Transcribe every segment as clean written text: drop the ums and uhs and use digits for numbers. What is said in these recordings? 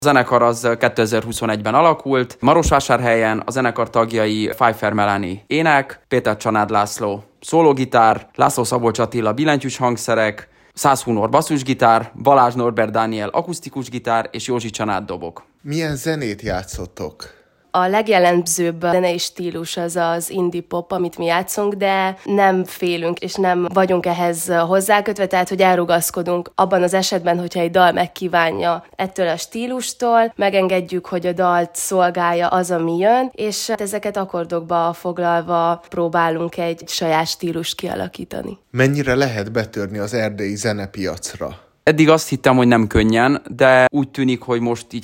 A zenekar az 2021-ben alakult, Marosvásárhelyen a zenekar tagjai Pfeiffer Melanie ének, Péter Csanád László szólógitár, László Szabolcs Attila billentyűs hangszerek, Szász Hunor basszusgitár, Balázs Norbert Dániel akusztikus gitár és Józsi Csanád dobok. Milyen zenét játszottok? A legjellemzőbb zenei stílus az az indie pop, amit mi játszunk, de nem félünk, és nem vagyunk ehhez hozzákötve, tehát hogy elrugaszkodunk abban az esetben, hogyha egy dal megkívánja ettől a stílustól, megengedjük, hogy a dalt szolgálja az, ami jön, és ezeket akkordokba foglalva próbálunk egy saját stílust kialakítani. Mennyire lehet betörni az erdélyi zenepiacra? Eddig azt hittem, hogy nem könnyen, de úgy tűnik, hogy most így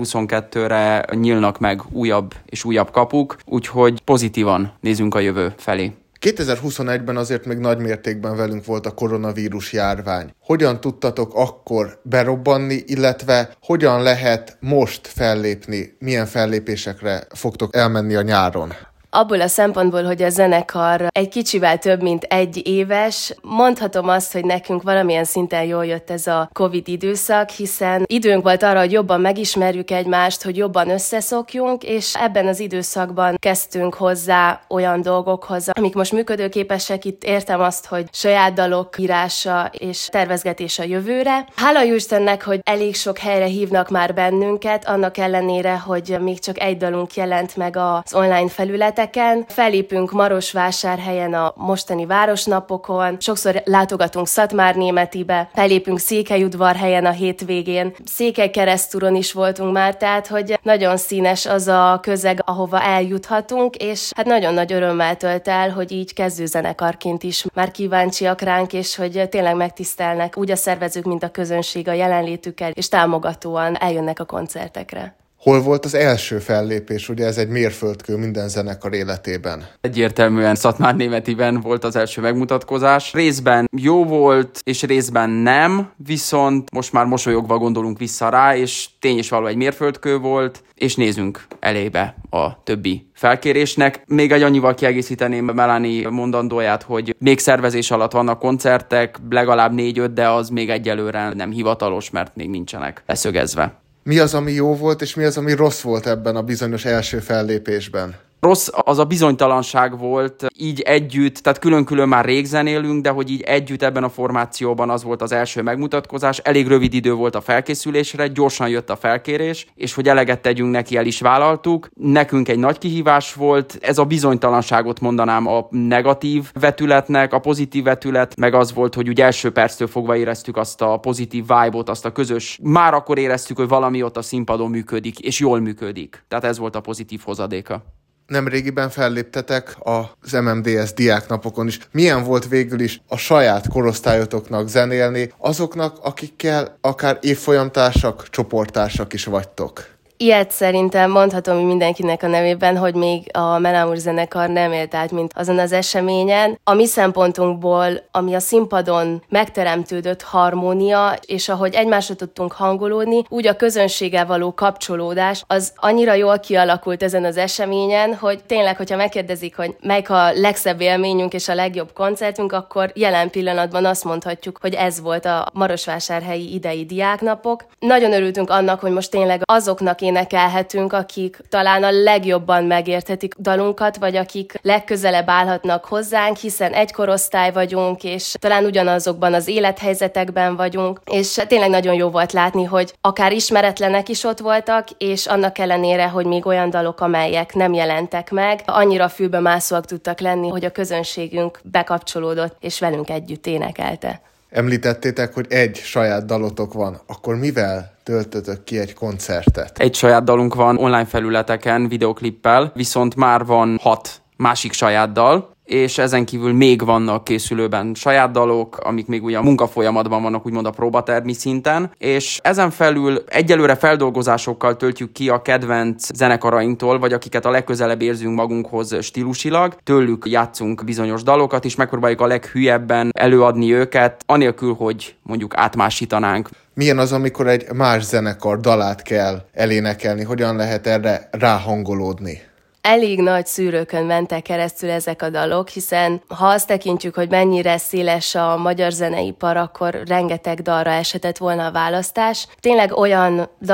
2022-re nyílnak meg újabb és újabb kapuk, úgyhogy pozitívan nézünk a jövő felé. 2021-ben azért még nagy mértékben velünk volt a koronavírus járvány. Hogyan tudtatok akkor berobbanni, illetve hogyan lehet most fellépni, milyen fellépésekre fogtok elmenni a nyáron? Abból a szempontból, hogy a zenekar egy kicsivel több, mint 1 éves, mondhatom azt, hogy nekünk valamilyen szinten jól jött ez a Covid időszak, hiszen időnk volt arra, hogy jobban megismerjük egymást, hogy jobban összeszokjunk, és ebben az időszakban kezdtünk hozzá olyan dolgokhoz, amik most működőképesek. Itt értem azt, hogy saját dalok írása és tervezgetés a jövőre. Hála jó Istennek, hogy elég sok helyre hívnak már bennünket, annak ellenére, hogy még csak 1 dalunk jelent meg az online felületeken. Fellépünk Marosvásárhelyen a mostani városnapokon, sokszor látogatunk Szatmárnémetibe, fellépünk Székelyudvarhelyen a hétvégén, Székelykeresztúron is voltunk már, tehát hogy nagyon színes az a közeg, ahova eljuthatunk, és hát nagyon nagy örömmel tölt el, hogy így kezdőzenekarként is már kíváncsiak ránk, és hogy tényleg megtisztelnek úgy a szervezők, mint a közönség a jelenlétükkel, és támogatóan eljönnek a koncertekre. Hol volt az első fellépés? Ugye ez egy mérföldkő minden zenekar életében. Egyértelműen Szatmárnémetiben volt az első megmutatkozás. Részben jó volt, és részben nem, viszont most már mosolyogva gondolunk vissza rá, és tény és való egy mérföldkő volt, és nézzünk elébe a többi felkérésnek. Még egy annyival kiegészíteném Melanie mondandóját, hogy még szervezés alatt vannak koncertek, legalább 4-5, de az még egyelőre nem hivatalos, mert még nincsenek leszögezve. Mi az, ami jó volt, és mi az, ami rossz volt ebben a bizonyos első fellépésben? Rossz az a bizonytalanság volt, így együtt, tehát külön-külön már rég zenélünk, de hogy így együtt ebben a formációban az volt az első megmutatkozás. Elég rövid idő volt a felkészülésre, gyorsan jött a felkérés, és hogy eleget tegyünk neki, el is vállaltuk. Nekünk egy nagy kihívás volt, ez a bizonytalanságot mondanám a negatív vetületnek, a pozitív vetület, meg az volt, hogy úgy első perctől fogva éreztük azt a pozitív vibe-ot, azt a közös, már akkor éreztük, hogy valami ott a színpadon működik, és jól működik. Tehát ez volt a pozitív hozadéka. Nemrégiben felléptetek az MMDS diáknapokon is. Milyen volt végül is a saját korosztályotoknak zenélni, azoknak, akikkel akár évfolyamtársak, csoporttársak is vagytok? Ilyet szerintem mondhatom mindenkinek a nevében, hogy még a Melámur zenekar nem élt át, mint azon az eseményen. A mi szempontunkból, ami a színpadon megteremtődött harmónia, és ahogy egymásra tudtunk hangolódni, úgy a közönséggel való kapcsolódás, az annyira jól kialakult ezen az eseményen, hogy tényleg, hogyha megkérdezik, hogy melyik a legszebb élményünk és a legjobb koncertünk, akkor jelen pillanatban azt mondhatjuk, hogy ez volt a marosvásárhelyi idei diáknapok. Nagyon örültünk annak, hogy most tényleg azoknak énekelhetünk, akik talán a legjobban megérthetik dalunkat, vagy akik legközelebb állhatnak hozzánk, hiszen egy korosztály vagyunk, és talán ugyanazokban az élethelyzetekben vagyunk, és tényleg nagyon jó volt látni, hogy akár ismeretlenek is ott voltak, és annak ellenére, hogy még olyan dalok, amelyek nem jelentek meg, annyira fülbe mászóak tudtak lenni, hogy a közönségünk bekapcsolódott, és velünk együtt énekelte. Említettétek, hogy egy saját dalotok van, akkor mivel töltötök ki egy koncertet? Egy saját dalunk van online felületeken, videoklippel, viszont már van 6 másik saját dal, és ezen kívül még vannak készülőben saját dalok, amik még ugye a munkafolyamatban vannak, úgymond a próbatermi szinten, és ezen felül egyelőre feldolgozásokkal töltjük ki a kedvenc zenekarainktól, vagy akiket a legközelebb érzünk magunkhoz stílusilag, tőlük játszunk bizonyos dalokat, és megpróbáljuk a leghülyebben előadni őket, anélkül, hogy mondjuk átmásítanánk. Milyen az, amikor egy más zenekar dalát kell elénekelni? Hogyan lehet erre ráhangolódni? Elég nagy szűrőkön mentek keresztül ezek a dalok, hiszen ha azt tekintjük, hogy mennyire széles a magyar zeneipar, akkor rengeteg dalra eshetett volna a választás. Tényleg olyan dalok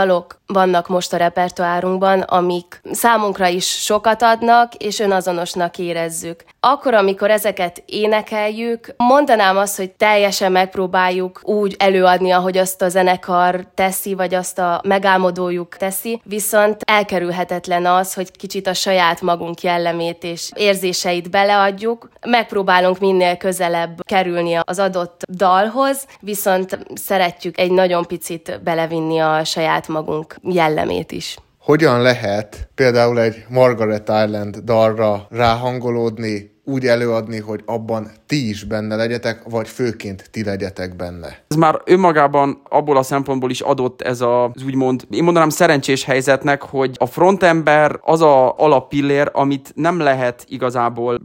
vannak most a repertoárunkban, amik számunkra is sokat adnak, és önazonosnak érezzük. Akkor, amikor ezeket énekeljük, mondanám azt, hogy teljesen megpróbáljuk úgy előadni, ahogy azt a zenekar teszi, vagy azt a megálmodójuk teszi, viszont elkerülhetetlen az, hogy kicsit a saját magunk jellemét és érzéseit beleadjuk. Megpróbálunk minél közelebb kerülni az adott dalhoz, viszont szeretjük egy nagyon picit belevinni a saját magunk jellemét is. Hogyan lehet például egy Margaret Island dalra ráhangolódni, úgy előadni, hogy abban ti is benne legyetek, vagy főként ti legyetek benne? Ez már önmagában abból a szempontból is adott ez az úgymond, én mondanám szerencsés helyzetnek, hogy a frontember az a alappillér, amit nem lehet igazából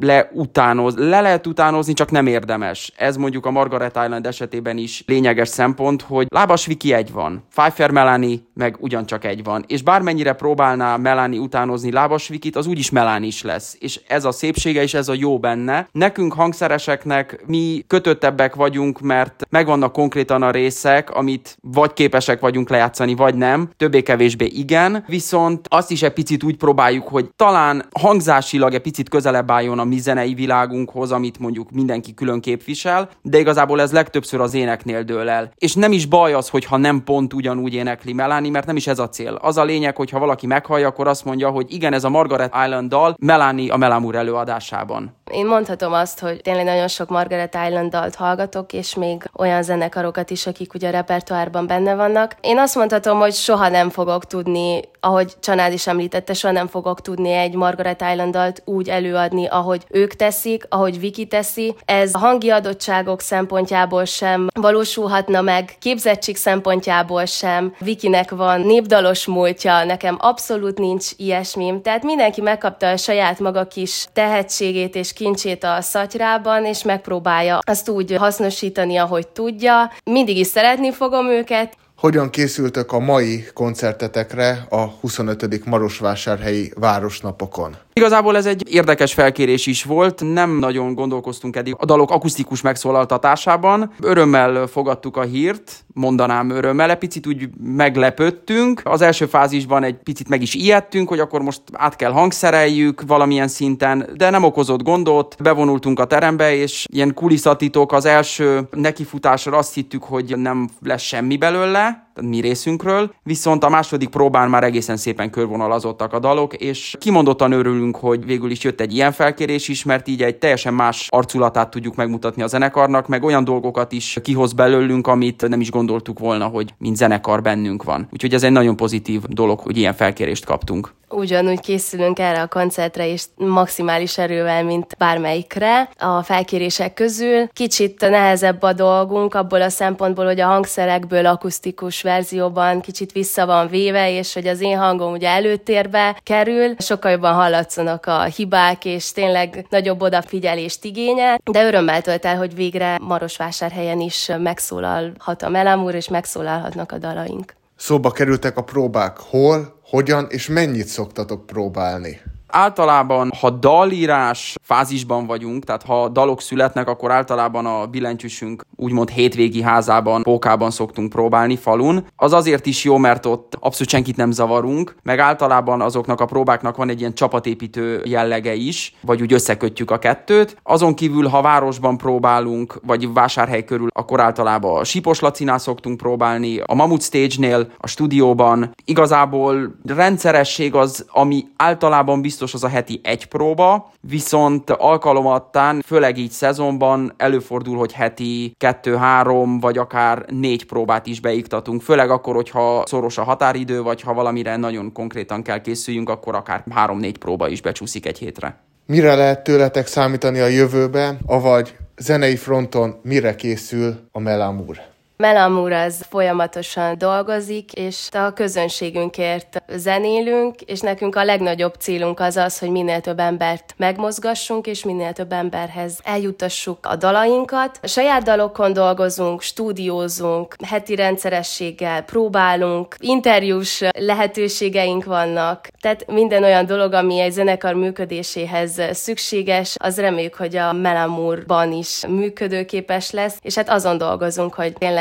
le lehet utánozni, csak nem érdemes. Ez mondjuk a Margaret Island esetében is lényeges szempont, hogy Lábas Viki egy van, Pfeiffer Melanie meg ugyancsak egy van, és bármennyire próbálná Melanie utánozni Lábas Vikit, az úgyis Melanie is lesz. És ez a szépsége és ez a jó benne. Nekünk hangszereseknek mi kötöttebbek vagyunk, mert megvannak konkrétan a részek, amit vagy képesek vagyunk lejátszani, vagy nem. Többé-kevésbé igen. Viszont azt is egy picit úgy próbáljuk, hogy talán hangzásilag egy picit közelebb álljon a mi zenei világunkhoz, amit mondjuk mindenki külön képvisel, de igazából ez legtöbbször az éneknél dől el. És nem is baj az, hogyha nem pont ugyanúgy énekli Melanie, mert nem is ez a cél. Az a lényeg, hogy ha valaki meghallja, akkor azt mondja, hogy igen, ez a Margaret Island dal Melanie a Melamour előadásában. Én mondhatom azt, hogy tényleg nagyon sok Margaret Island dalt hallgatok, és még olyan zenekarokat is, akik ugye a repertoárban benne vannak. Én azt mondhatom, hogy soha nem fogok tudni, ahogy Csanád is említette, soha nem fogok tudni egy Margaret Island dalt úgy előadni, ahogy ők teszik, ahogy Viki teszi. Ez a hangi adottságok szempontjából sem valósulhatna meg, képzettség szempontjából sem. Vikinek van népdalos múltja, nekem abszolút nincs ilyesmim. Tehát mindenki megkapta a saját maga kis tehetségét és kincsét a szatyrában, és megpróbálja azt úgy hasznosítani, ahogy tudja. Mindig is szeretni fogom őket. Hogyan készültök a mai koncertetekre a 25. Marosvásárhelyi Városnapokon? Igazából ez egy érdekes felkérés is volt, nem nagyon gondolkoztunk eddig a dalok akusztikus megszólaltatásában. Örömmel fogadtuk a hírt, mondanám örömmel, egy picit úgy meglepődtünk. Az első fázisban egy picit meg is ijedtünk, hogy akkor most át kell hangszereljük valamilyen szinten, de nem okozott gondot. Bevonultunk a terembe, és ilyen kulisszatitok az első nekifutásra azt hittük, hogy nem lesz semmi belőle, mi részünkről, viszont a második próbán már egészen szépen körvonalazottak a dalok, és kimondottan örülünk, hogy végül is jött egy ilyen felkérés is, mert így egy teljesen más arculatát tudjuk megmutatni a zenekarnak, meg olyan dolgokat is kihoz belőlünk, amit nem is gondoltuk volna, hogy mint zenekar bennünk van. Úgyhogy ez egy nagyon pozitív dolog, hogy ilyen felkérést kaptunk. Ugyanúgy készülünk erre a koncertre és maximális erővel, mint bármelyikre a felkérések közül. Kicsit nehezebb a dolgunk abból a szempontból, hogy a hangszerekből akusztikus verzióban kicsit vissza van véve, és hogy az én hangom ugye előtérbe kerül. Sokkal jobban hallatszanak a hibák, és tényleg nagyobb odafigyelést igényel. De örömmel tölt el, hogy végre Marosvásárhelyen is megszólalhat a Melamour, és megszólalhatnak a dalaink. Szóba kerültek a próbák. Hol, hogyan és mennyit szoktatok próbálni? Általában, ha dalírás fázisban vagyunk, tehát ha dalok születnek, akkor általában a billentyűsünk úgymond hétvégi házában, pókában szoktunk próbálni, falun. Az azért is jó, mert ott abszolút senkit nem zavarunk, meg általában azoknak a próbáknak van egy ilyen csapatépítő jellege is, vagy úgy összekötjük a kettőt. Azon kívül, ha városban próbálunk, vagy Vásárhely körül, akkor általában a Sipos Lacinál szoktunk próbálni, a Mamut Stage-nél, a stúdióban. Igazából rendszeresség az, ami általában biztos az a heti egy próba, viszont alkalomattán, főleg így szezonban előfordul, hogy heti 2-3 vagy akár 4 próbát is beiktatunk, főleg akkor, hogyha szoros a határidő, vagy ha valamire nagyon konkrétan kell készüljünk, akkor akár 3-4 próba is becsúszik egy hétre. Mire lehet tőletek számítani a jövőbe, avagy zenei fronton mire készül a Melamour? Melamour az folyamatosan dolgozik, és a közönségünkért zenélünk, és nekünk a legnagyobb célunk az, hogy minél több embert megmozgassunk, és minél több emberhez eljuttassuk a dalainkat. A saját dalokon dolgozunk, stúdiózunk, heti rendszerességgel próbálunk, interjús lehetőségeink vannak, tehát minden olyan dolog, ami egy zenekar működéséhez szükséges, az reméljük, hogy a Melamourban is működőképes lesz, és hát azon dolgozunk, hogy tényleg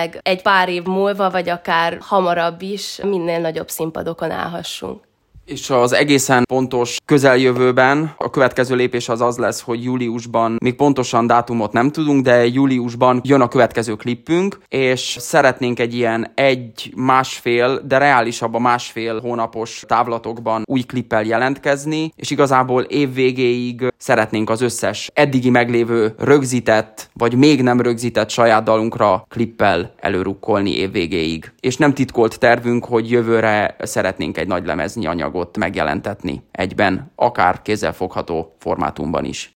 tényleg egy pár év múlva, vagy akár hamarabb is minél nagyobb színpadokon állhassunk. És az egészen pontos közeljövőben a következő lépés az lesz, hogy júliusban, még pontosan dátumot nem tudunk, de júliusban jön a következő klippünk, és szeretnénk egy ilyen 1-1,5, de reálisabb a 1,5 hónapos távlatokban új klippel jelentkezni, és igazából év végéig szeretnénk az összes eddigi meglévő rögzített, vagy még nem rögzített saját dalunkra klippel előrukkolni év végéig. És nem titkolt tervünk, hogy jövőre szeretnénk egy nagy lemeznyi anyagot megjelentetni egyben, akár kézzelfogható formátumban is.